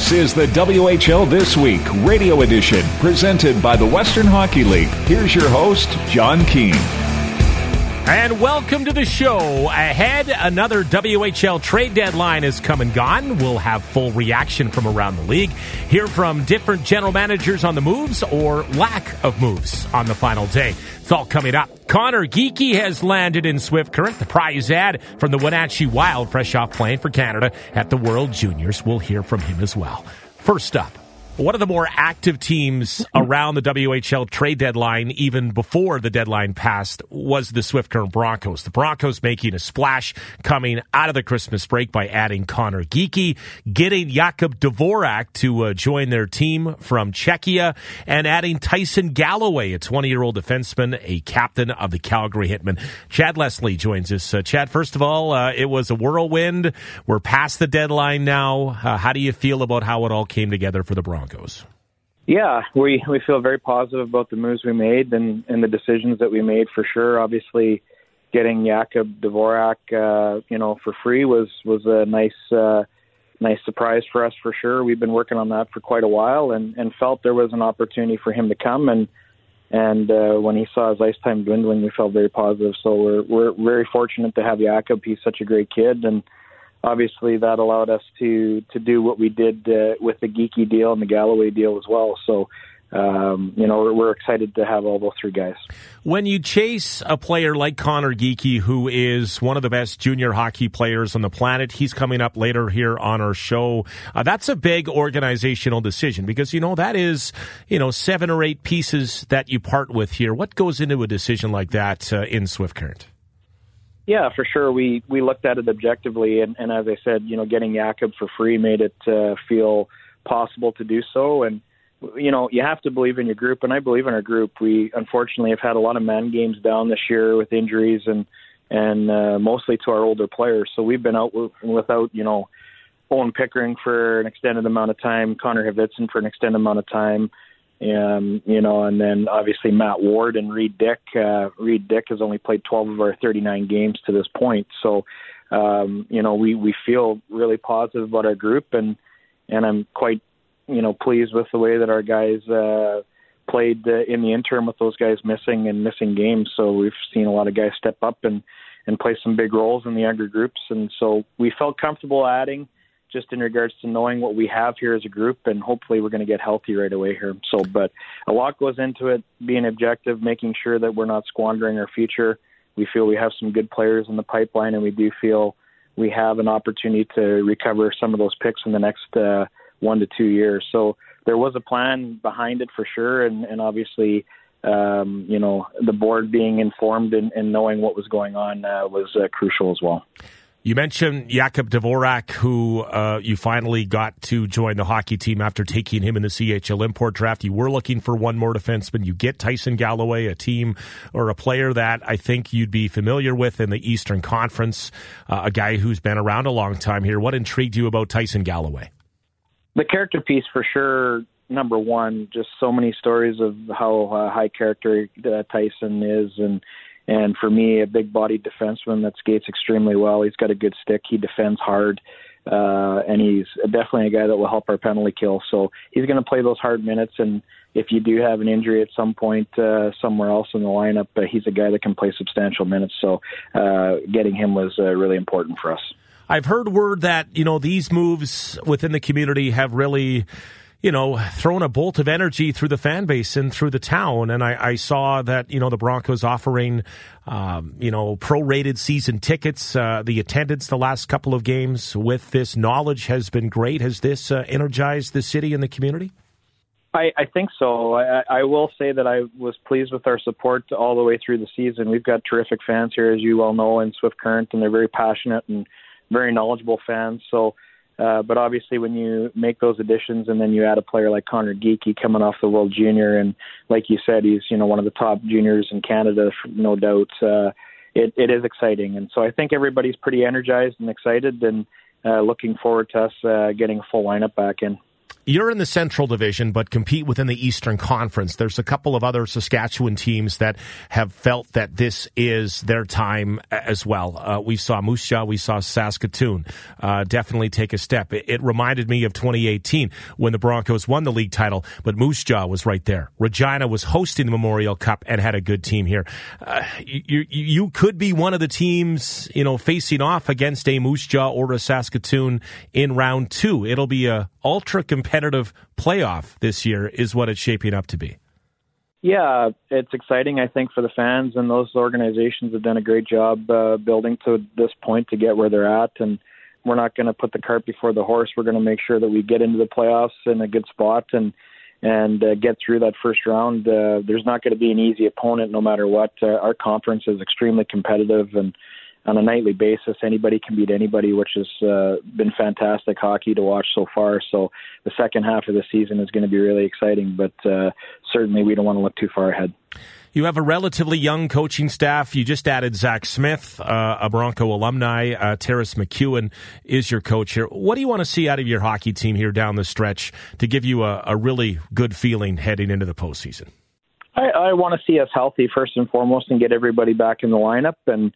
This is the WHL This Week radio edition presented by the Western Hockey League. Here's your host, John Keane. And welcome to the show. Ahead, another WHL trade deadline has come and gone. We'll have full reaction from around the league. Hear from different general managers on the moves or lack of moves on the final day. It's all coming up. Conor Geekie has landed in Swift Current, the prize ad from the Wenatchee Wild, fresh off playing for Canada at the World Juniors. We'll hear from him as well. First up, one of the more active teams around the WHL trade deadline, even before the deadline passed, was the Swift Current Broncos. The Broncos making a splash coming out of the Christmas break by adding Conor Geekie, getting Jakub Dvorak to join their team from Czechia, and adding Tyson Galloway, a 20-year-old defenseman, a captain of the Calgary Hitmen. Chad Leslie joins us. Chad, first of all, it was a whirlwind. We're past the deadline now. How do you feel about how it all came together for the Broncos? Yeah, we feel very positive about the moves we made and the decisions that we made for sure. Obviously, getting Jakub Dvorak, for free was a nice surprise for us for sure. We've been working on that for quite a while and felt there was an opportunity for him to come. And when he saw his ice time dwindling, we felt very positive. So we're very fortunate to have Jakub. He's such a great kid, and obviously, that allowed us to do what we did with the Geekie deal and the Galloway deal as well. So, we're excited to have all those three guys. When you chase a player like Conor Geekie, who is one of the best junior hockey players on the planet, he's coming up later here on our show. That's a big organizational decision because, that is, 7 or 8 pieces that you part with here. What goes into a decision like that in Swift Current? Yeah, for sure. We looked at it objectively, and as I said, getting Jakub for free made it feel possible to do so. And, you have to believe in your group, and I believe in our group. We, unfortunately, have had a lot of man games down this year with injuries and mostly to our older players. So we've been out without, Owen Pickering for an extended amount of time, Connor Hvitzen for an extended amount of time, and then obviously Matt Ward and Reed Dick. Reed Dick has only played 12 of our 39 games to this point. So, we feel really positive about our group, and I'm quite, pleased with the way that our guys played in the interim with those guys missing games. So we've seen a lot of guys step up and play some big roles in the younger groups. And so we felt comfortable adding, just in regards to knowing what we have here as a group, and hopefully we're going to get healthy right away here. So, but a lot goes into it, being objective, making sure that we're not squandering our future. We feel we have some good players in the pipeline, and we do feel we have an opportunity to recover some of those picks in the next 1 to 2 years. So there was a plan behind it for sure, and obviously, the board being informed and knowing what was going on was crucial as well. You mentioned Jakub Dvorak, who you finally got to join the hockey team after taking him in the CHL import draft. You were looking for one more defenseman. You get Tyson Galloway, a team or a player that I think you'd be familiar with in the Eastern Conference, a guy who's been around a long time here. What intrigued you about Tyson Galloway? The character piece for sure, number one, just so many stories of how high character Tyson is, and for me, a big-bodied defenseman that skates extremely well. He's got a good stick. He defends hard, and he's definitely a guy that will help our penalty kill. So he's going to play those hard minutes, and if you do have an injury at some point somewhere else in the lineup, he's a guy that can play substantial minutes. So getting him was really important for us. I've heard word that, these moves within the community have really thrown a bolt of energy through the fan base and through the town. And I saw that, the Broncos offering, prorated season tickets. The attendance the last couple of games with this knowledge has been great. Has this energized the city and the community? I think so. I will say that I was pleased with our support all the way through the season. We've got terrific fans here, as you well know, in Swift Current, and they're very passionate and very knowledgeable fans. So, but obviously when you make those additions and then you add a player like Conor Geekie coming off the World Junior, and like you said, he's one of the top juniors in Canada, no doubt. It is exciting, and so I think everybody's pretty energized and excited, and looking forward to us getting a full lineup back in. You're in the Central Division, but compete within the Eastern Conference. There's a couple of other Saskatchewan teams that have felt that this is their time as well. We saw Moose Jaw, we saw Saskatoon definitely take a step. It reminded me of 2018 when the Broncos won the league title, but Moose Jaw was right there. Regina was hosting the Memorial Cup and had a good team here. You could be one of the teams, facing off against a Moose Jaw or a Saskatoon in round 2. It'll be a ultra competitive playoff this year is what it's shaping up to be. Yeah, it's exciting, I think, for the fans, and those organizations have done a great job building to this point to get where they're at, and we're not going to put the cart before the horse. We're going to make sure that we get into the playoffs in a good spot and get through that first round. There's not going to be an easy opponent no matter what. Our conference is extremely competitive, and on a nightly basis, anybody can beat anybody, which has been fantastic hockey to watch so far. So the second half of the season is going to be really exciting, but certainly we don't want to look too far ahead. You have a relatively young coaching staff. You just added Zach Smith, a Bronco alumni. Terrace McEwen is your coach here. What do you want to see out of your hockey team here down the stretch to give you a really good feeling heading into the postseason? I want to see us healthy first and foremost and get everybody back in the lineup. And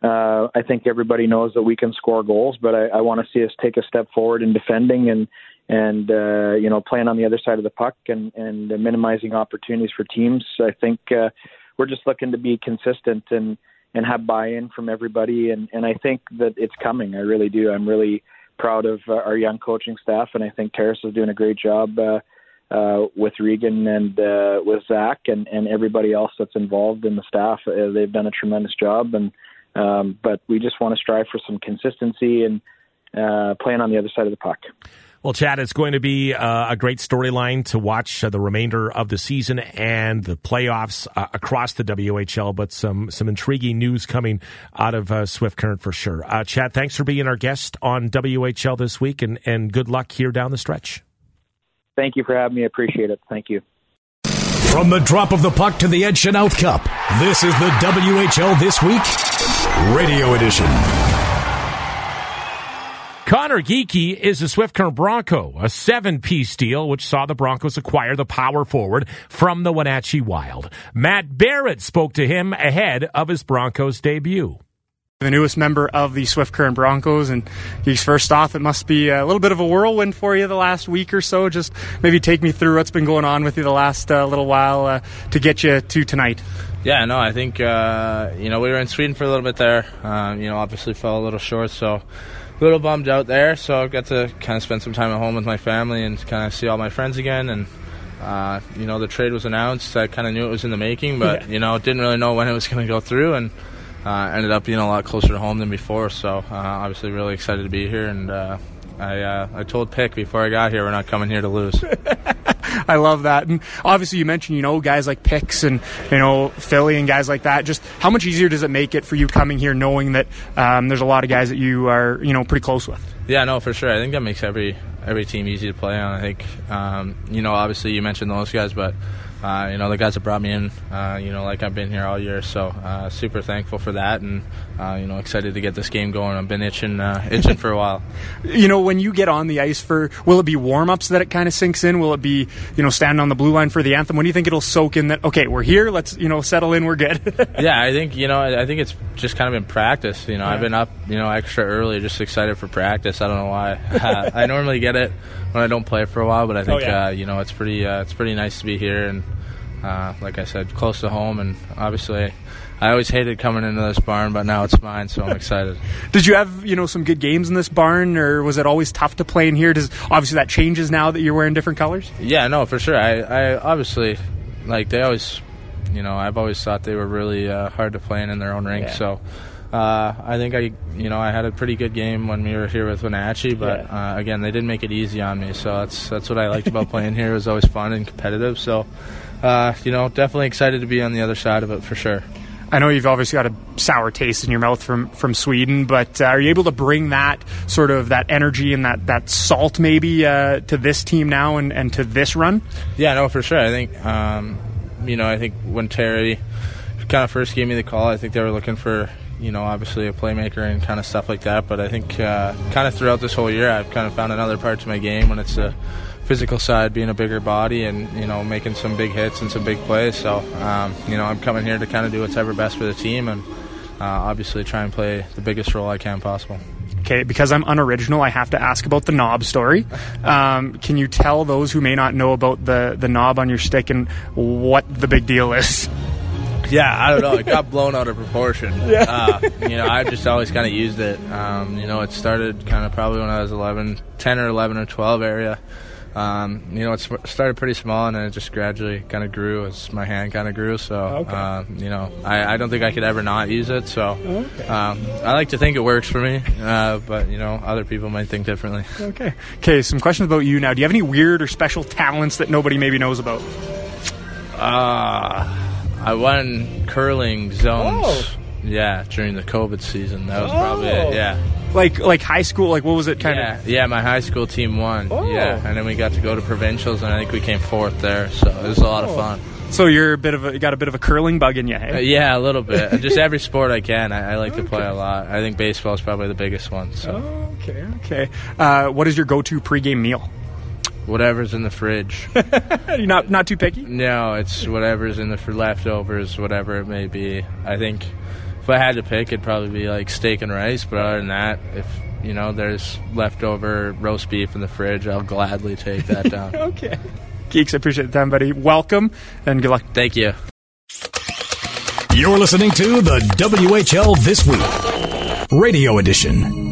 I think everybody knows that we can score goals, but I want to see us take a step forward in defending and playing on the other side of the puck and minimizing opportunities for teams. I think we're just looking to be consistent and have buy-in from everybody, and I think that it's coming. I really do. I'm really proud of our young coaching staff, and I think Terrace is doing a great job with Regan and with Zach and everybody else that's involved in the staff. They've done a tremendous job, but we just want to strive for some consistency and playing on the other side of the puck. Well, Chad, it's going to be a great storyline to watch the remainder of the season and the playoffs across the WHL, but some intriguing news coming out of Swift Current for sure. Chad, thanks for being our guest on WHL this week, and good luck here down the stretch. Thank you for having me. I appreciate it. Thank you. From the drop of the puck to the Ed Chanel Cup, this is the WHL This Week Radio Edition. Connor Geekie is a Swift Current Bronco, a 7-piece deal which saw the Broncos acquire the power forward from the Wenatchee Wild. Matt Barrett spoke to him ahead of his Broncos debut. The newest member of the Swift Current Broncos, and Geeks, first off, it must be a little bit of a whirlwind for you the last week or so. Just maybe take me through what's been going on with you the last little while to get you to tonight. Yeah, no, I think, we were in Sweden for a little bit there. Obviously fell a little short, so a little bummed out there. So I got to kind of spend some time at home with my family and kind of see all my friends again. And, the trade was announced. I kind of knew it was in the making, but, didn't really know when it was going to go through. And ended up being a lot closer to home than before. So obviously really excited to be here. And I told Pick before I got here, we're not coming here to lose. I love that. And obviously you mentioned, guys like Picks and, Philly and guys like that. Just how much easier does it make it for you coming here knowing that there's a lot of guys that you are, pretty close with? Yeah, no, for sure. I think that makes every team easy to play on. I think, obviously you mentioned those guys, but the guys that brought me in, like I've been here all year, so super thankful for that, and excited to get this game going. I've been itching for a while. When you get on the ice will it be warm-ups that it kind of sinks in? Will it be, standing on the blue line for the anthem? When do you think it'll soak in that, okay, we're here, let's, settle in, we're good? Yeah, I think, I think it's just kind of in practice. Yeah. I've been up, extra early, just excited for practice. I don't know why. I normally get it when I don't play for a while, but I think, it's pretty nice to be here, and like I said, close to home, and obviously I always hated coming into this barn, but now it's mine, so I'm excited. Did you have, some good games in this barn, or was it always tough to play in here? Obviously that changes now that you're wearing different colors? Yeah, no, for sure. I obviously, they always, I've always thought they were really hard to play in their own rink, so I think I had a pretty good game when we were here with Wenatchee, but again, they didn't make it easy on me, so that's what I liked about playing here. It was always fun and competitive, so definitely excited to be on the other side of it for sure. I know you've obviously got a sour taste in your mouth from Sweden, but are you able to bring that sort of that energy and that salt maybe to this team now and to this run? Yeah, no, for sure. I think I think when Terry kind of first gave me the call, I think they were looking for obviously a playmaker and kind of stuff like that. But I think kind of throughout this whole year, I've kind of found another part to my game when it's a physical side, being a bigger body and, you know, making some big hits and some big plays. So, you know, I'm coming here to kind of do whatever best for the team and obviously try and play the biggest role I can possible. Okay, because I'm unoriginal, I have to ask about the knob story. Can you tell those who may not know about the knob on your stick and what the big deal is? Yeah, I don't know. It got blown out of proportion. Yeah. You know, I've just always kind of used it. You know, it started kind of probably when I was 10 or 11 or 12 area. You know, it started pretty small, and then it just gradually kind of grew as my hand kind of grew. So, you know, I don't think I could ever not use it. So, I like to think it works for me, but, you know, other people might think differently. Okay, some questions about you now. Do you have any weird or special talents that nobody maybe knows about? I won curling zones. Oh. Yeah, during the COVID season. That was probably it, yeah. Like high school, like what was it kind of? Yeah, my high school team won. Yeah, and then we got to go to provincials, and I think we came 4th there, so it was a lot of fun. So you got a bit of a curling bug in you, hey? Yeah, a little bit. Just every sport I can. I like to play a lot. I think baseball is probably the biggest one. So. Okay. What is your go-to pregame meal? Whatever's in the fridge. You're not too picky? No, it's whatever's in the leftovers, whatever it may be. I think if I had to pick, it'd probably be like steak and rice. But other than that, if you know there's leftover roast beef in the fridge, I'll gladly take that down. Okay. Geeks, I appreciate the time, buddy. Welcome and good luck. Thank you. You're listening to the WHL This Week, Radio Edition.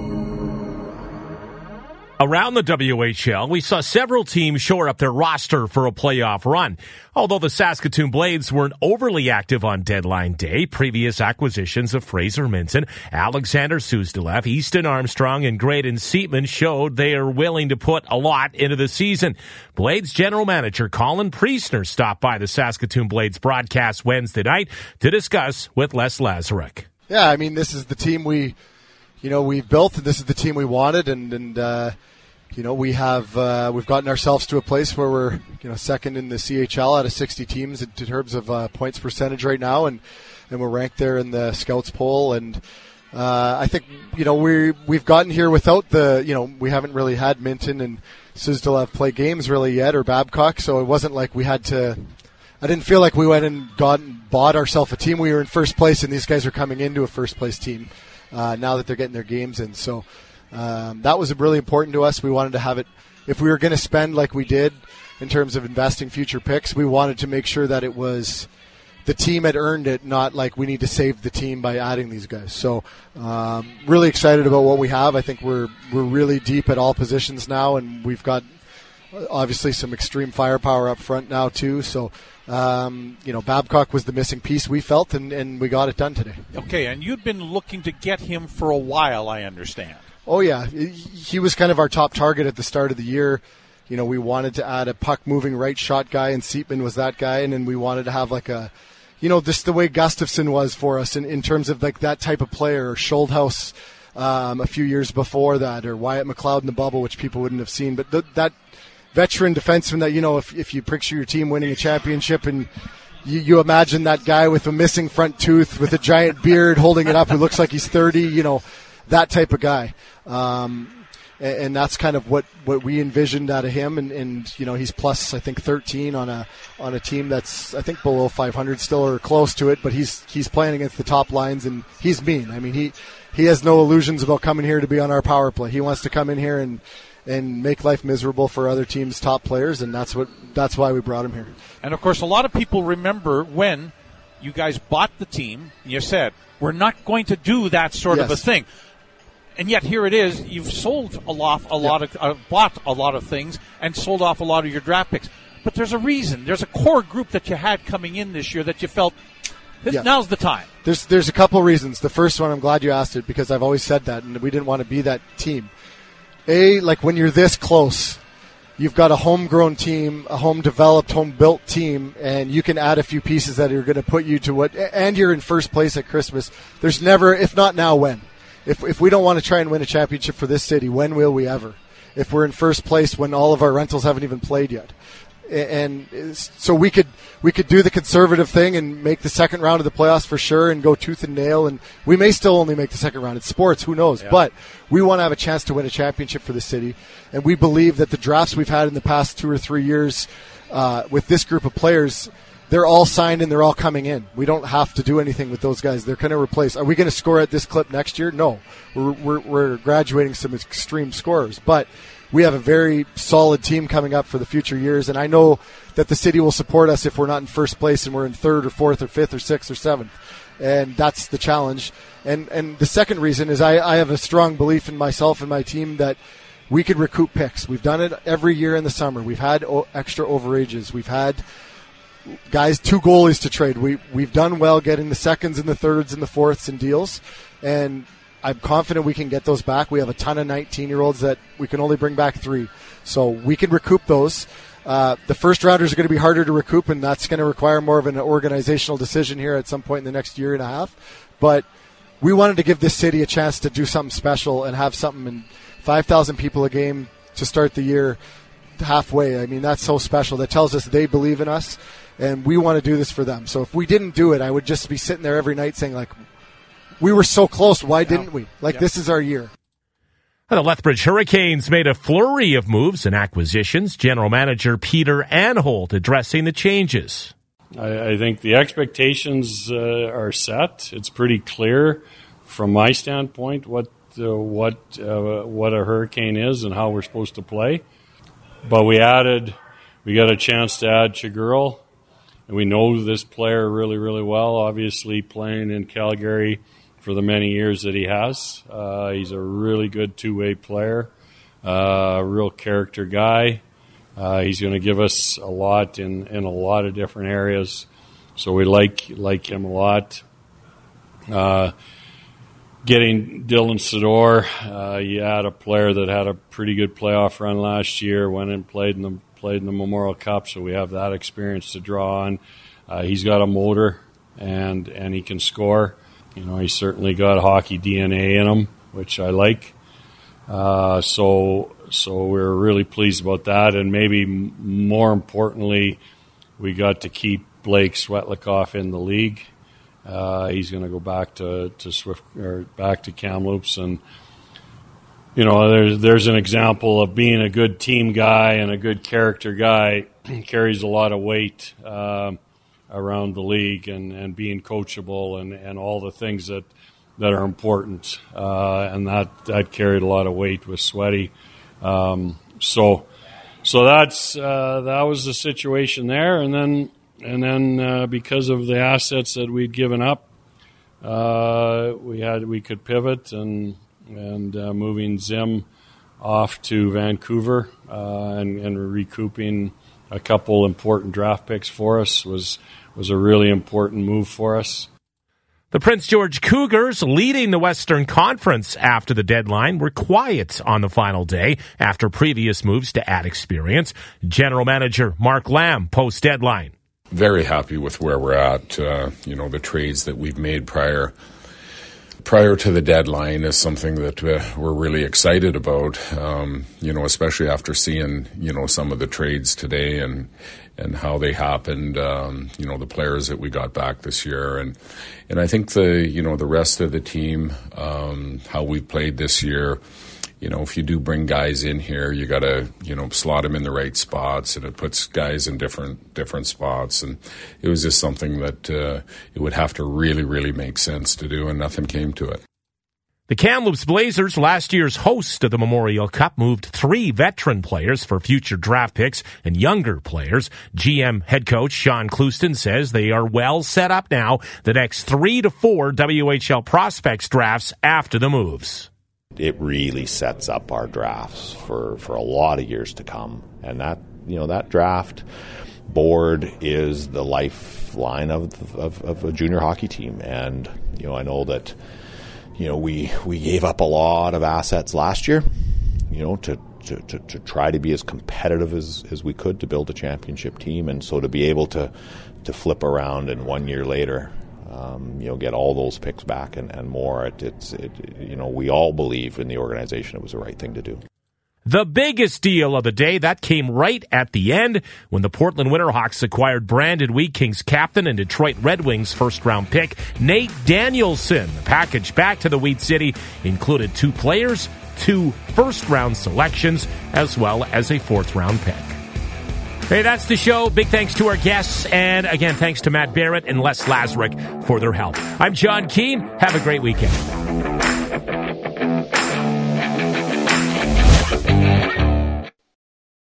Around the WHL, we saw several teams shore up their roster for a playoff run. Although the Saskatoon Blades weren't overly active on deadline day, previous acquisitions of Fraser Minton, Alexander Suzdalev, Easton Armstrong, and Graydon Seatman showed they are willing to put a lot into the season. Blades general manager Colin Priestner stopped by the Saskatoon Blades broadcast Wednesday night to discuss with Les Lazaruk. Yeah, I mean, this is the team we've built. This is the team we wanted, and you know, we've gotten ourselves to a place where we're, you know, second in the CHL out of 60 teams in terms of points percentage right now, and we're ranked there in the scouts poll. And I think, you know, we've gotten here without we haven't really had Minton and Suzdalev play games really yet, or Babcock, so it wasn't like we had to. I didn't feel like we went and bought ourselves a team. We were in first place, and these guys are coming into a first place team now that they're getting their games in. So that was really important to us. We wanted to have it. If we were going to spend like we did in terms of investing future picks, we wanted to make sure that it was the team had earned it, not like we need to save the team by adding these guys. So really excited about what we have. I think we're really deep at all positions now, and we've got obviously some extreme firepower up front now too. So you know, Babcock was the missing piece we felt, and we got it done today. Okay, and you'd been looking to get him for a while, I understand. Oh yeah, he was kind of our top target at the start of the year. You know, we wanted to add a puck-moving right shot guy, and Seatman was that guy, and then we wanted to have like a, you know, just the way Gustafsson was for us in terms of like that type of player, or Schuldhaus a few years before that, or Wyatt McLeod in the bubble, which people wouldn't have seen. But that veteran defenseman that, you know, if you picture your team winning a championship and you imagine that guy with a missing front tooth, with a giant beard holding it up, who looks like he's 30, you know, that type of guy. And that's kind of what we envisioned out of him. And you know, he's plus, I think, 13 on a team that's, I think, below 500 still, or close to it. But he's playing against the top lines, and he's mean. I mean, he has no illusions about coming here to be on our power play. He wants to come in here and make life miserable for other teams' top players, and that's why we brought him here. And of course, a lot of people remember when you guys bought the team, and you said, we're not going to do that sort of a thing. And yet here it is. You've sold bought a lot of things, and sold off a lot of your draft picks. But there's a reason. There's a core group that you had coming in this year that you felt now's the time. There's a couple reasons. The first one, I'm glad you asked it, because I've always said that, and we didn't want to be that team. Like when you're this close, you've got a homegrown team, a home-developed, home-built team, and you can add a few pieces that are going to put you to what, and you're in first place at Christmas. There's never, if not now, when? If we don't want to try and win a championship for this city, when will we ever? If we're in first place when all of our rentals haven't even played yet. And so we could do the conservative thing and make the second round of the playoffs for sure and go tooth and nail, and we may still only make the second round. It's sports, who knows? Yeah. But we want to have a chance to win a championship for the city, and we believe that the drafts we've had in the past 2 or 3 years with this group of players, they're all signed and they're all coming in. We don't have to do anything with those guys. They're going to replace. Are we going to score at this clip next year? No. We're graduating some extreme scorers, but we have a very solid team coming up for the future years, and I know that the city will support us if we're not in first place and we're in third or fourth or fifth or sixth or seventh, and that's the challenge. And the second reason is I have a strong belief in myself and my team that we could recoup picks. We've done it every year in the summer. We've had extra overages. We've had guys, 2 goalies to trade. We've done well getting the seconds and the thirds and the fourths in deals, and I'm confident we can get those back. We have a ton of 19-year-olds that we can only bring back 3. So we can recoup those. The first rounders are going to be harder to recoup, and that's going to require more of an organizational decision here at some point in the next year and a half. But we wanted to give this city a chance to do something special and have something in 5,000 people a game to start the year halfway. I mean, that's so special. That tells us they believe in us, and we want to do this for them. So if we didn't do it, I would just be sitting there every night saying, like, we were so close. Why didn't we? This is our year. The Lethbridge Hurricanes made a flurry of moves and acquisitions. General Manager Peter Anholt addressing the changes. I think the expectations are set. It's pretty clear from my standpoint what a Hurricane is and how we're supposed to play. But we got a chance to add Chigurl, and we know this player really, really well. Obviously, playing in Calgary for the many years that he has. He's a really good two-way player, real character guy. He's going to give us a lot in a lot of different areas, so we like him a lot. Getting Dylan Sador, you had a player that had a pretty good playoff run last year, went and played in the Memorial Cup, so we have that experience to draw on. He's got a motor, and he can score. You know, he's certainly got hockey DNA in him, which I like. So we're really pleased about that, and maybe more importantly, we got to keep Blake Svetlikoff in the league. He's going to go back to Swift or back to Kamloops, and you know, there's an example of being a good team guy and a good character guy carries a lot of weight around the league, and being coachable and all the things that are important, and that carried a lot of weight with Sweaty. So that was the situation there, and then because of the assets that we'd given up, we could pivot and moving Zim off to Vancouver and recouping a couple important draft picks for us was a really important move for us. The Prince George Cougars, leading the Western Conference after the deadline, were quiet on the final day after previous moves to add experience. General Manager Mark Lamb post-deadline. Very happy with where we're at. The trades that we've made prior to the deadline is something that we're really excited about, especially after seeing, some of the trades today and how they happened, the players that we got back this year. And I think the rest of the team, how we played this year, if you do bring guys in here, you got to, slot them in the right spots, and it puts guys in different spots. And it was just something that it would have to really, really make sense to do, and nothing came to it. The Kamloops Blazers, last year's host of the Memorial Cup, moved 3 veteran players for future draft picks and younger players. GM head coach Sean Clouston says they are well set up now the next 3 to 4 WHL prospects drafts after the moves. It really sets up our drafts for a lot of years to come. And that draft board is the lifeline of a junior hockey team. And, I know that, we gave up a lot of assets last year, to try to be as competitive as we could to build a championship team. And so to be able to flip around and 1 year later, get all those picks back and more. We all believe in the organization it was the right thing to do. The biggest deal of the day, that came right at the end when the Portland Winterhawks acquired Brandon Wheat Kings captain and Detroit Red Wings first-round pick Nate Danielson. The package back to the Wheat City included 2 players, 2 first-round selections, as well as a 4th-round pick. Hey, that's the show. Big thanks to our guests, and again, thanks to Matt Barrett and Les Lazaruk for their help. I'm John Keane. Have a great weekend.